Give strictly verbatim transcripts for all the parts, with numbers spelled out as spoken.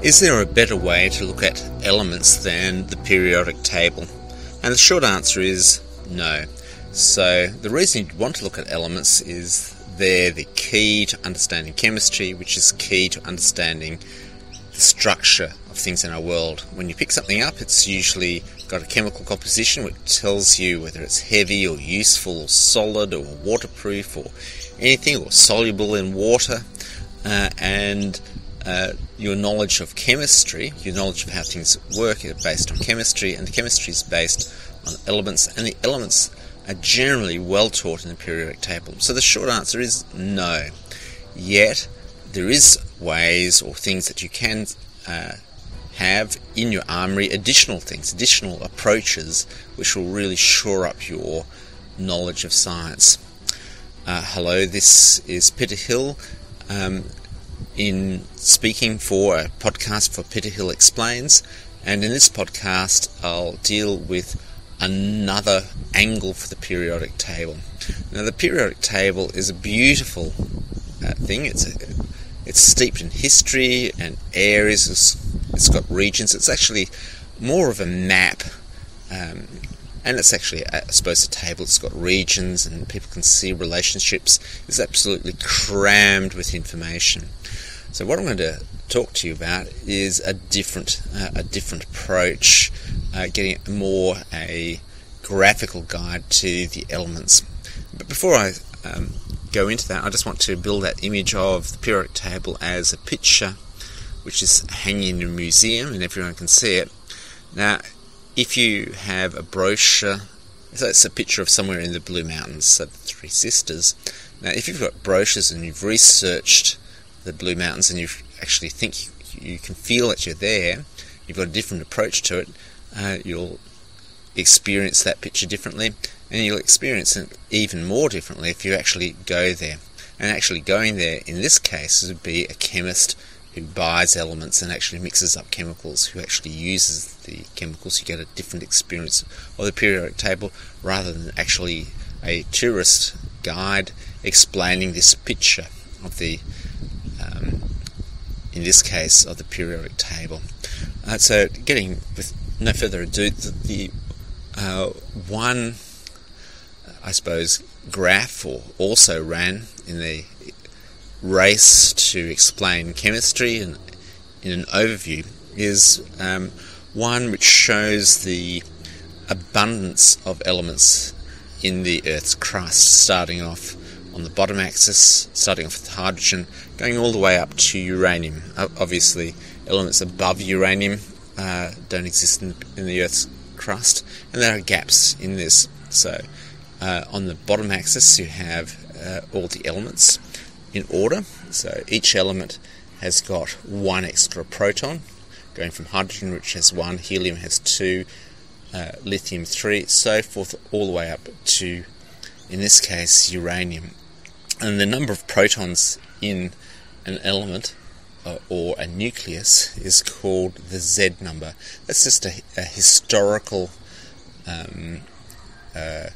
Is there a better way to look at elements than the periodic table? And the short answer is no. So the reason you want to look at elements is they're the key to understanding chemistry, which is key to understanding the structure of things in our world. When you pick something up, it's usually got a chemical composition which tells you whether it's heavy or useful or solid or waterproof or anything, or soluble in water, uh, and uh, your knowledge of chemistry, your knowledge of how things work, is based on chemistry, and the chemistry is based on elements, and the elements are generally well taught in the periodic table. So the short answer is no. Yet there is ways or things that you can uh, have in your armoury, additional things, additional approaches which will really shore up your knowledge of science. Uh, hello, this is Peter Hill um, in speaking for a podcast for Peter Hill Explains, and in this podcast I'll deal with another angle for the periodic table. Now, the periodic table is a beautiful uh, thing. It's a, it's steeped in history and areas. It's, it's got regions. It's actually more of a map, um, and it's actually, I suppose, a table. It's got regions, and people can see relationships. It's absolutely crammed with information. So what I'm going to talk to you about is a different, uh, a different approach, uh, getting more a graphical guide to the elements. But before I um, go into that, I just want to build that image of the periodic table as a picture which is hanging in a museum and everyone can see it. Now, if you have a brochure, so it's a picture of somewhere in the Blue Mountains, so the Three Sisters. Now, if you've got brochures and you've researched the Blue Mountains and you actually think you, you can feel that you're there, you've got a different approach to it, uh, you'll experience that picture differently, and you'll experience it even more differently if you actually go there. And actually going there, in this case, would be a chemist who buys elements and actually mixes up chemicals, who actually uses the chemicals. You get a different experience of the periodic table rather than actually a tourist guide explaining this picture of the um, in this case of the periodic table. Uh, so getting with no further ado, the, the uh, one I suppose graph or also ran in the race to explain chemistry and in an overview is um, one which shows the abundance of elements in the Earth's crust, starting off on the bottom axis, starting off with hydrogen, going all the way up to uranium. Obviously, elements above uranium uh, don't exist in, in the Earth's crust, and there are gaps in this. So, uh, on the bottom axis, you have uh, all the elements in order. So each element has got one extra proton, going from hydrogen, which has one, helium has two, uh, lithium three, so forth, all the way up to, in this case, uranium. And the number of protons in an element uh, or a nucleus is called the Z number. That's just a, a historical um, uh,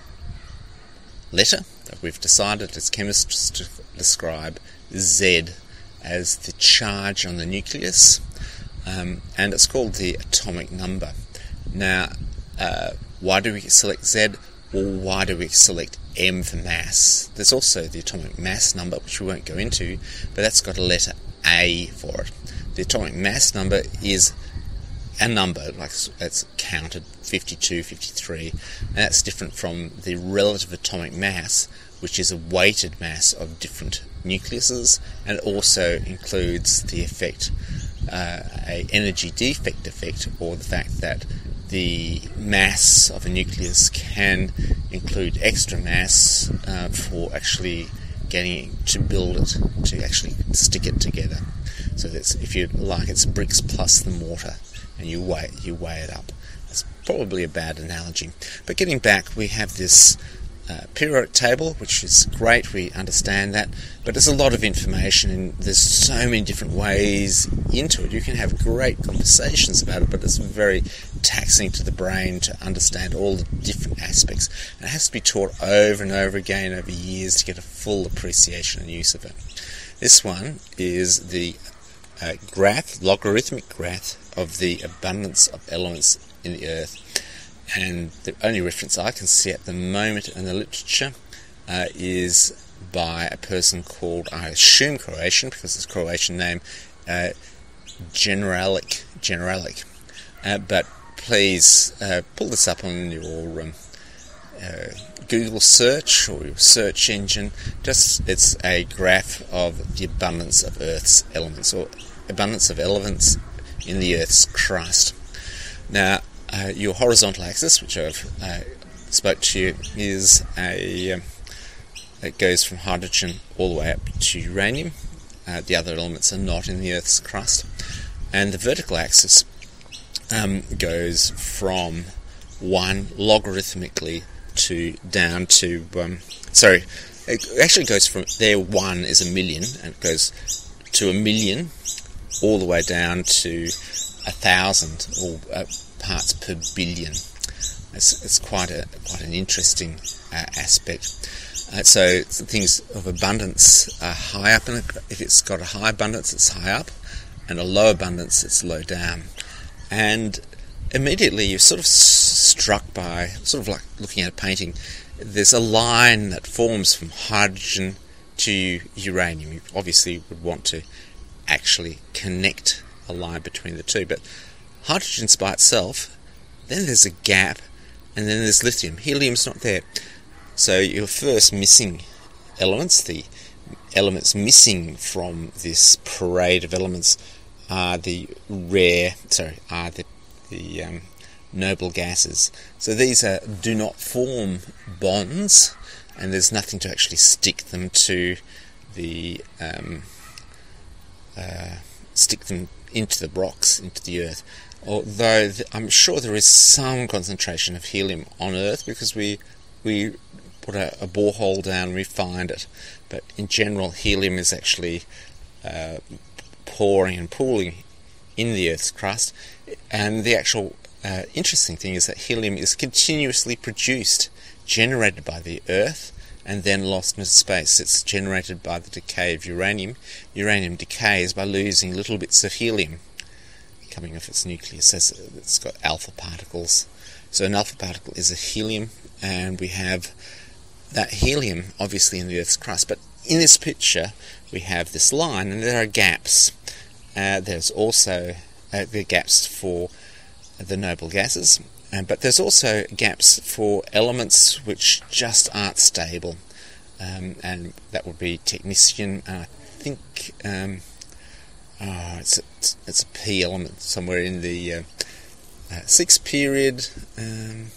letter that we've decided as chemists to describe Z as the charge on the nucleus, um, and it's called the atomic number. Now, uh, why do we select Z? Well, why do we select M for mass? There's also the atomic mass number, which we won't go into, but that's got a letter A for it. The atomic mass number is a number, like it's counted fifty-two, fifty-three, and that's different from the relative atomic mass, which is a weighted mass of different nucleuses, and it also includes the effect, uh, a energy defect effect, or the fact that the mass of a nucleus can include extra mass uh, for actually getting it to build it, to actually stick it together. So that's, if you like, it's bricks plus the mortar, and you weigh you weigh it up. That's probably a bad analogy. But getting back, we have this uh, periodic table, which is great, we understand that, but there's a lot of information and there's so many different ways into it. You can have great conversations about it, but it's very taxing to the brain to understand all the different aspects. And it has to be taught over and over again over years to get a full appreciation and use of it. This one is the uh, graph, logarithmic graph of the abundance of elements in the Earth. And the only reference I can see at the moment in the literature uh, is by a person called, I assume Croatian, because it's a Croatian name, uh, Generalic. Generalic. Uh, but please uh, pull this up on your um, uh, Google search or your search engine. Just it's a graph of the abundance of Earth's elements, or abundance of elements in the Earth's crust. Now, uh, your horizontal axis, which I've uh, spoke to you, is a um, it goes from hydrogen all the way up to uranium. Uh, the other elements are not in the Earth's crust. And the vertical axis um, goes from one logarithmically to down to, um, sorry, it actually goes from, there one is a million, and it goes to a million all the way down to a thousand, or uh, parts per billion. It's, it's quite a quite an interesting uh, aspect. Uh, so things of abundance are high up, and if it's got a high abundance, it's high up, and a low abundance, it's low down. And immediately you're sort of struck by, sort of like looking at a painting, there's a line that forms from hydrogen to uranium. You obviously would want to actually connect a line between the two, but hydrogen's by itself, then there's a gap, and then there's lithium. Helium's not there. So your first missing elements, the elements missing from this parade of elements, are the rare, sorry, are the the um, noble gases. So these are do not form bonds, and there's nothing to actually stick them to the um, uh, stick them into the rocks, into the Earth. Although th- I'm sure there is some concentration of helium on Earth, because we we put a, a borehole down and we find it. But in general, helium is actually uh, pouring and pooling in the Earth's crust. And the actual uh, interesting thing is that helium is continuously produced, generated by the Earth, and then lost into space. It's generated by the decay of uranium. Uranium decays by losing little bits of helium coming off its nucleus. It's got alpha particles. So an alpha particle is a helium, and we have that helium obviously in the Earth's crust. But in this picture we have this line, and there are gaps. Uh, there's also uh, the gaps for the noble gases, uh, but there's also gaps for elements which just aren't stable, um, and that would be technetium. And I think um, oh, it's, a, it's it's a P element somewhere in the uh, uh, sixth period. Um,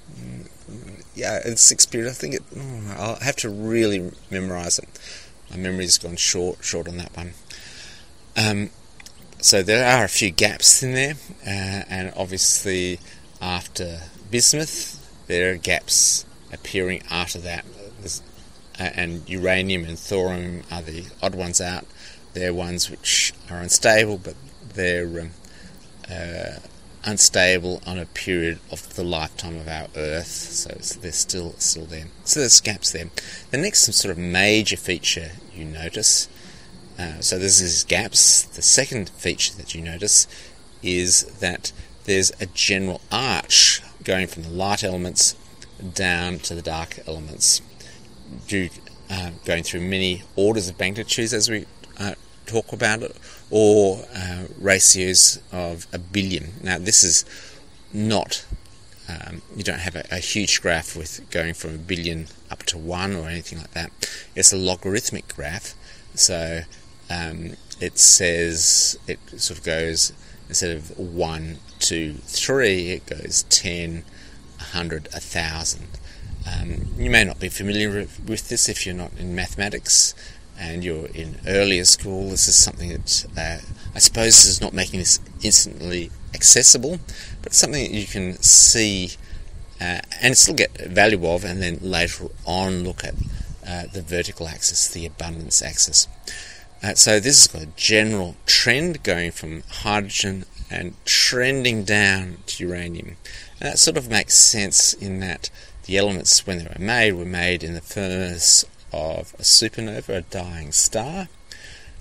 yeah, it's sixth period. I think it. Oh, I'll have to really memorise it. My memory's gone short short on that one. Um, So there are a few gaps in there, uh, and obviously after bismuth there are gaps appearing after that. Uh, and uranium and thorium are the odd ones out. They're ones which are unstable, but they're um, uh, unstable on a period of the lifetime of our Earth, so they're still still there. So there's gaps there. The next sort of major feature you notice, Uh, so there's these gaps. The second feature that you notice is that there's a general arch going from the light elements down to the dark elements, due, uh, going through many orders of magnitudes as we uh, talk about it, or uh, ratios of a billion. Now this is not, um, you don't have a, a huge graph with going from a billion up to one or anything like that. It's a logarithmic graph, so Um, it says, it sort of goes, instead of one, two, three, it goes ten, a hundred, a thousand. Um, you may not be familiar with this if you're not in mathematics and you're in earlier school. This is something that uh, I suppose is not making this instantly accessible, but something that you can see uh, and still get value of, and then later on look at uh, the vertical axis, the abundance axis. Uh, so this has got a general trend going from hydrogen and trending down to uranium. And that sort of makes sense in that the elements, when they were made, were made in the furnace of a supernova, a dying star.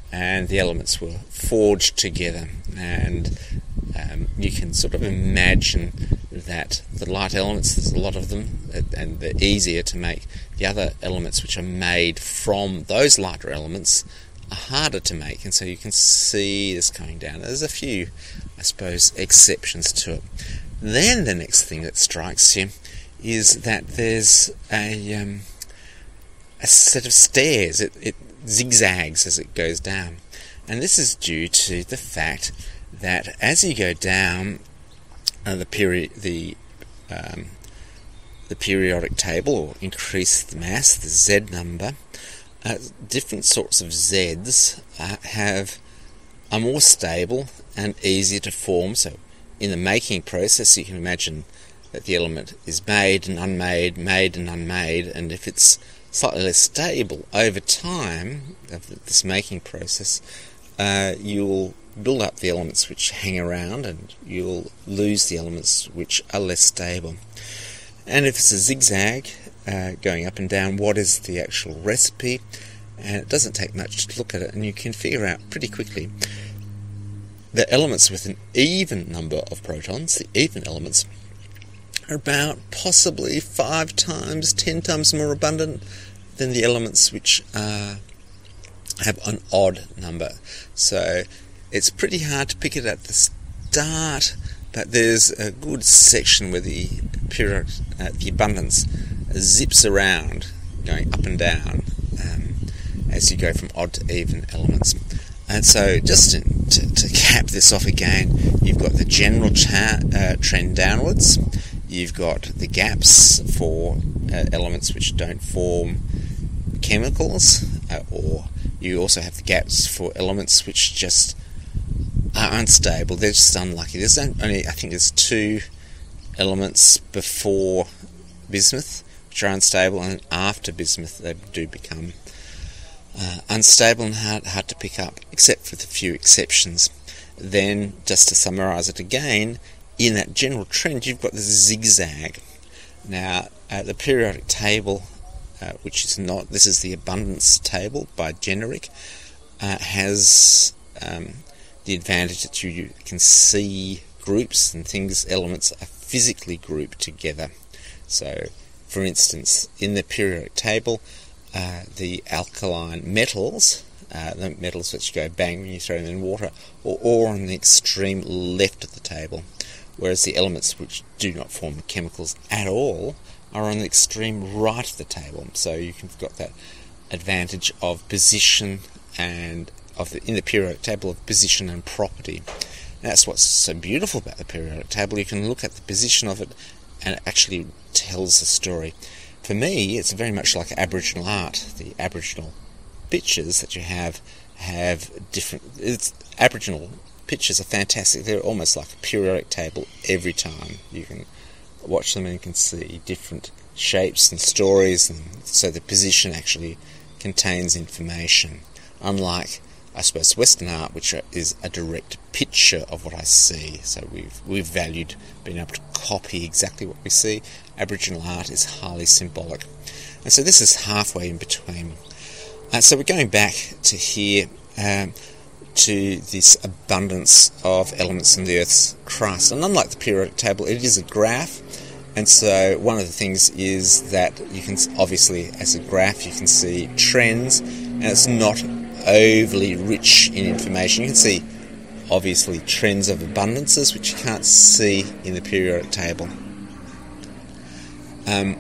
and the elements were forged together, and um, you can sort of imagine that the light elements, there's a lot of them, and they're easier to make. The other elements which are made from those lighter elements are harder to make, and so you can see this coming down. There's a few, I suppose, exceptions to it. Then the next thing that strikes you is that there's a um, a set of stairs. It, it zigzags as it goes down, and this is due to the fact that as you go down uh, the period, the um, the periodic table, or increase the mass, the Z number, uh, different sorts of Z's uh, have are more stable and easier to form. So in the making process, you can imagine that the element is made and unmade, made and unmade, and if it's slightly less stable over time of this making process, uh, you'll build up the elements which hang around, and you'll lose the elements which are less stable. And if it's a zigzag uh, going up and down, what is the actual recipe? And it doesn't take much to look at it, and you can figure out pretty quickly the elements with an even number of protons, the even elements, are about possibly five times, ten times more abundant than the elements which uh, have an odd number. So it's pretty hard to pick it at the start, but there's a good section where the period, uh, the abundance zips around, going up and down um, as you go from odd to even elements. And so just to, to, to cap this off again, you've got the general cha- uh, trend downwards. You've got the gaps for uh, elements which don't form chemicals, uh, or you also have the gaps for elements which just are unstable. They're just unlucky. There's only, I think there's two elements before bismuth which are unstable, and after bismuth they do become uh, unstable and hard, hard to pick up, except for the few exceptions. Then, just to summarise it again, in that general trend you've got this zigzag. Now, uh, the periodic table, uh, which is not, this is the abundance table by generic, uh, has um, the advantage that you, you can see groups and things, elements are physically grouped together. So, for instance, in the periodic table, uh, the alkaline metals, uh, the metals which go bang when you throw them in water, are all on the extreme left of the table, whereas the elements which do not form chemicals at all are on the extreme right of the table. So you've got that advantage of position and of the, in the periodic table, of position and property. And that's what's so beautiful about the periodic table. You can look at the position of it and it actually tells a story. For me, it's very much like Aboriginal art. The Aboriginal pictures that you have have different... It's, Aboriginal pictures are fantastic. They're almost like a periodic table every time. You can watch them and you can see different shapes and stories, and so the position actually contains information. Unlike, I suppose, Western art, which is a direct picture of what I see. So we've we've valued being able to copy exactly what we see. Aboriginal art is highly symbolic. And so this is halfway in between. Uh, so we're going back to here, um, to this abundance of elements in the Earth's crust. And unlike the periodic table, it is a graph. And so one of the things is that you can, obviously, as a graph, you can see trends, and it's not overly rich in information. You can see, obviously, trends of abundances, which you can't see in the periodic table. Um,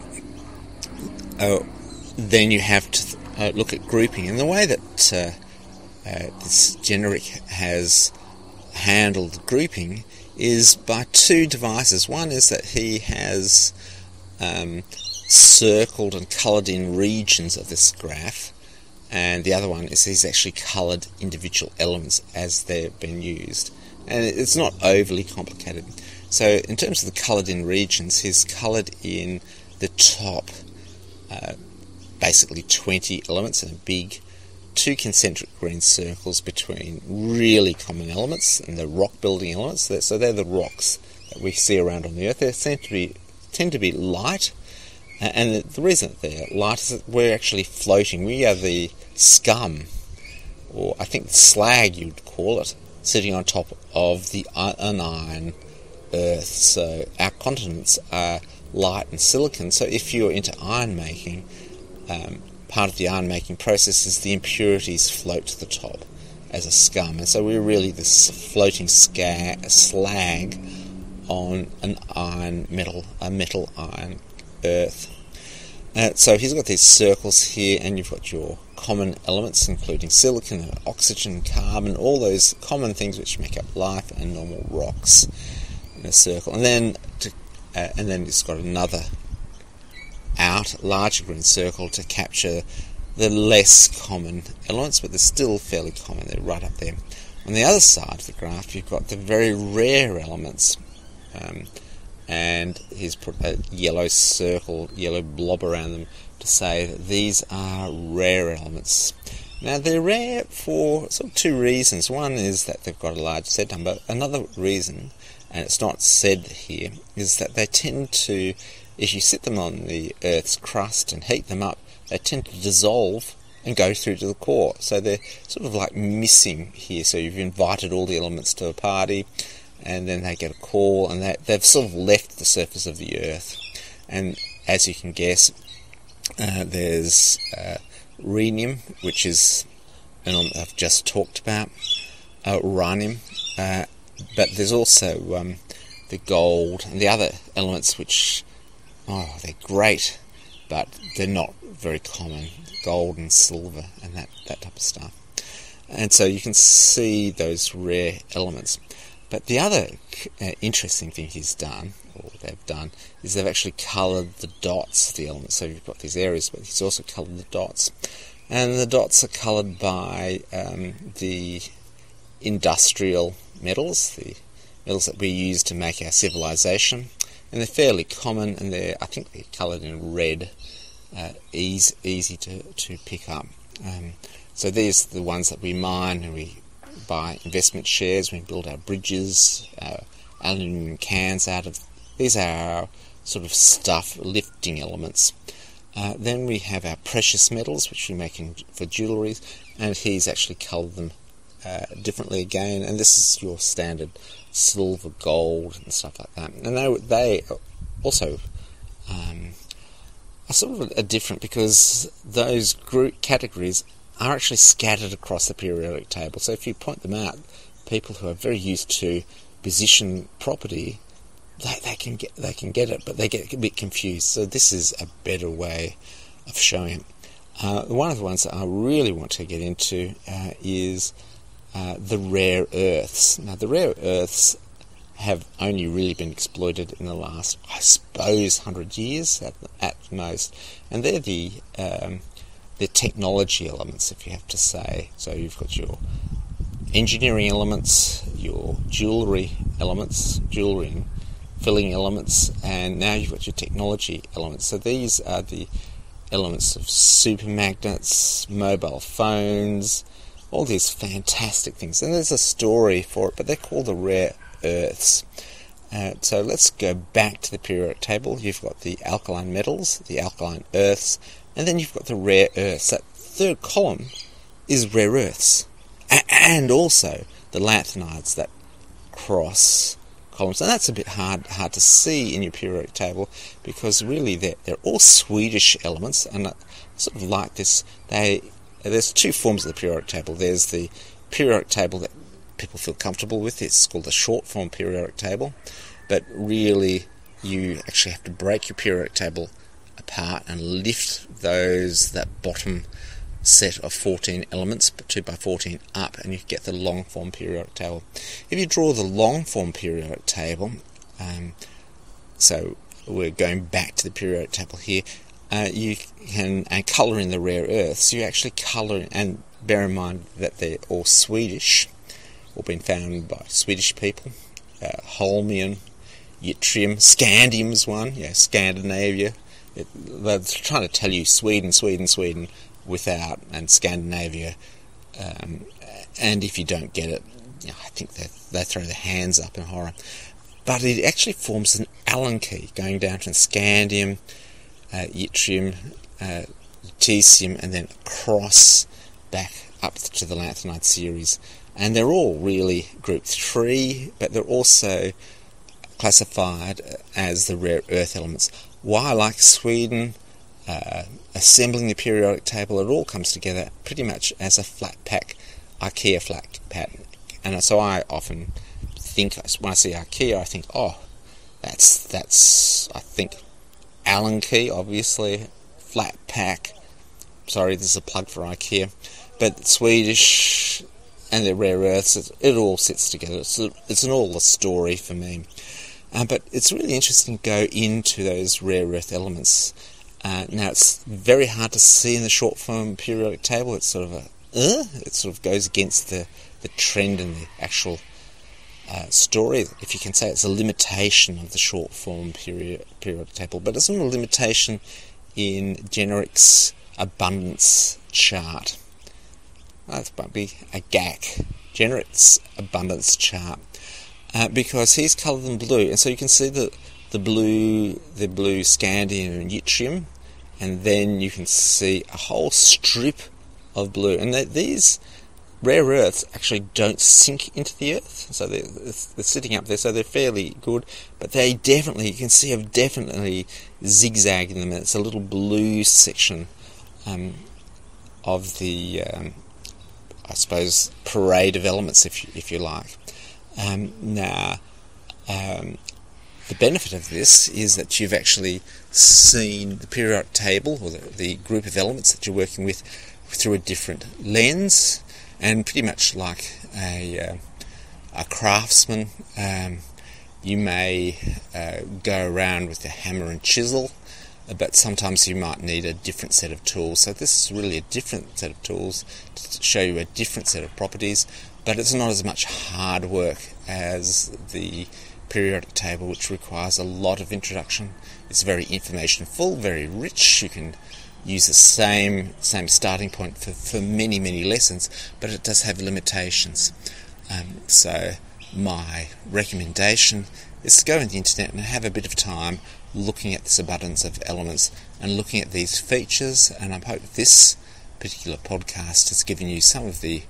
oh, then you have to uh, look at grouping. And the way that uh, uh, this generic has handled grouping is by two devices. One is that he has um, circled and coloured in regions of this graph, and the other one is he's actually coloured individual elements as they've been used. And it's not overly complicated. So in terms of the coloured in regions, he's coloured in the top uh, basically twenty elements in a big two concentric green circles between really common elements and the rock building elements. So they're the rocks that we see around on the Earth. They tend to be, tend to be light, and the reason that they're light is that we're actually floating. We are the scum or I think slag you'd call it, sitting on top of the an iron Earth. So our continents are light and silicon, so if you're into iron making, um, part of the iron making process is the impurities float to the top as a scum, and so we're really this floating sca- slag on an iron metal, a metal iron Earth. Uh, so he's got these circles here, and you've got your common elements, including silicon, oxygen, carbon, all those common things which make up life and normal rocks in a circle. And then, to, uh, and then it's got another out, larger green circle to capture the less common elements, but they're still fairly common. They're right up there. On the other side of the graph, you've got the very rare elements. Um, and he's put a yellow circle, yellow blob around them to say that these are rare elements. Now they're rare for sort of two reasons. One is that they've got a large Z number. Another reason, and it's not said here, is that they tend to, if you sit them on the Earth's crust and heat them up, they tend to dissolve and go through to the core. So they're sort of like missing here. So you've invited all the elements to a party, and then they get a call, and they, they've sort of left the surface of the Earth. And as you can guess, uh, there's uh, rhenium, which is an element I've just talked about, uh, uranium, uh, but there's also um, the gold and the other elements which, oh, they're great, but they're not very common, gold and silver and that, that type of stuff. And so you can see those rare elements. But the other uh, interesting thing he's done, or they've done, is they've actually coloured the dots of the elements. So you've got these areas, but he's also coloured the dots. And the dots are coloured by um, the industrial metals, the metals that we use to make our civilization. And they're fairly common, and they're, I think they're coloured in red, uh, easy, easy to, to pick up. Um, so these are the ones that we mine and we buy investment shares, we build our bridges, our aluminium cans out of. These are our sort of stuff lifting elements. Uh, then we have our precious metals, which we make in, for jewellery, and he's actually coloured them uh, differently again, and this is your standard silver, gold and stuff like that. And they, they also um, are sort of a, a different, because those group categories are actually scattered across the periodic table. So if you point them out, people who are very used to position property, they, they can get they can get it, but they get a bit confused. So this is a better way of showing it. Uh, one of the ones that I really want to get into uh, is uh, the rare earths. Now the rare earths have only really been exploited in the last, I suppose, hundred years at, at most, and they're the um, the technology elements, if you have to say. So you've got your engineering elements, your jewellery elements, jewellery and filling elements, and now you've got your technology elements. So these are the elements of supermagnets, mobile phones, all these fantastic things. And there's a story for it, but they're called the rare earths. Uh, so let's go back to the periodic table. You've got the alkaline metals, the alkaline earths, and then you've got the rare earths. That third column is rare earths. A- and also the lanthanides that cross columns. And that's a bit hard hard to see in your periodic table, because really they're, they're all Swedish elements, and uh, sort of like this, they there's two forms of the periodic table. There's the periodic table that people feel comfortable with. It's called the short form periodic table, but really you actually have to break your periodic table apart and lift those that bottom set of fourteen elements, two by fourteen, up, and you get the long form periodic table. If you draw the long form periodic table, um, so we're going back to the periodic table here, uh, you can, and colour in the rare earths, you actually colour, and bear in mind that they're all Swedish, all been found by Swedish people. uh, holmium, yttrium, scandium's one, yeah, Scandinavia. It, they're trying to tell you Sweden, Sweden, Sweden without, and Scandinavia, um, and if you don't get it, you know, I think they they throw their hands up in horror. But it actually forms an Allen key going down to scandium, uh, yttrium, uh, lutetium, and then across back up to the lanthanide series. And they're all really group three, but they're also classified as the rare earth elements. Why, like Sweden, uh, assembling the periodic table, it all comes together pretty much as a flat pack, IKEA flat pattern. And so I often think, when I see IKEA, I think, oh, that's, that's I think, Allen key, obviously, flat pack. Sorry, this is a plug for IKEA. But Swedish and the rare earths, it, it all sits together. It's, a, it's an all a story for me. Uh, but it's really interesting to go into those rare earth elements. Uh, now, it's very hard to see in the short form periodic table. It's sort of a, uh, it sort of goes against the, the trend and the actual uh, story. If you can say it's a limitation of the short form period, periodic table, but it's not a limitation in Generick's abundance chart. That might be a G A C, Generick's abundance chart, uh, because he's coloured them blue, and so you can see the the blue, the blue scandium and yttrium, and then you can see a whole strip of blue, and they, these rare earths actually don't sink into the earth, so they're, they're sitting up there, so they're fairly good, but they definitely, you can see, have definitely zigzagged in them, and it's a little blue section um, of the um, I suppose, parade of elements, if you, if you like. Um, now, um, the benefit of this is that you've actually seen the periodic table, or the, the group of elements that you're working with, through a different lens, and pretty much like a, uh, a craftsman, um, you may uh, go around with a hammer and chisel, but sometimes you might need a different set of tools. So this is really a different set of tools to show you a different set of properties, but it's not as much hard work as the periodic table, which requires a lot of introduction. It's very information full, very rich. You can use the same same starting point for, for many, many lessons, but it does have limitations. Um, so my recommendation is to go on the internet and have a bit of time looking at this abundance of elements and looking at these features, and I hope this particular podcast has given you some of the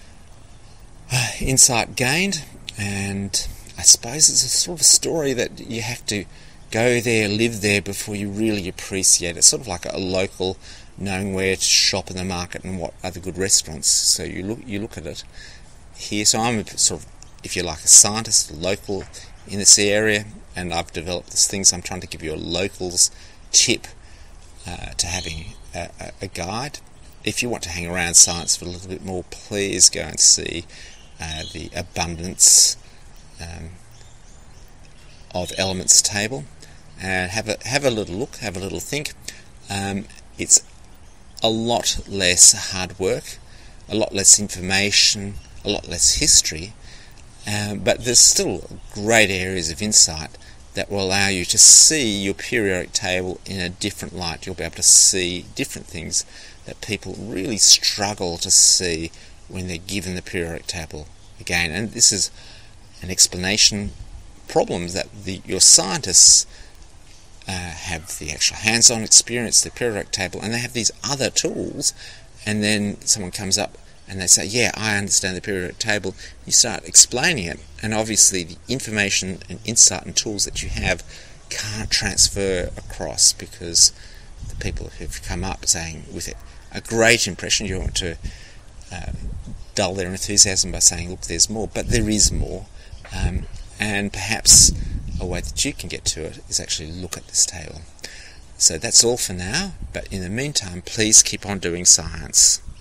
uh, insight gained. And I suppose it's a sort of a story that you have to go there, live there before you really appreciate it. It's sort of like a local knowing where to shop in the market and what are the good restaurants. So you look you look at it here. So I'm a sort of, if you like, a scientist, local in this area, and I've developed this thing, so I'm trying to give you a locals tip uh, to having a, a, a guide. If you want to hang around science for a little bit more, please go and see uh, the abundance um, of elements table, and have a have a little look, have a little think. Um, it's a lot less hard work, a lot less information, a lot less history, um, but there's still great areas of insight that will allow you to see your periodic table in a different light. You'll be able to see different things that people really struggle to see when they're given the periodic table again. And this is an explanation problems that the, your scientists uh, have the actual hands-on experience, the periodic table, and they have these other tools, and then someone comes up and they say, yeah, I understand the periodic table. You start explaining it, and obviously the information and insight and tools that you have can't transfer across, because the people who've come up saying with it a great impression, you want to uh, dull their enthusiasm by saying, look, there's more, but there is more, um, and perhaps a way that you can get to it is actually look at this table. So that's all for now, but in the meantime, please keep on doing science.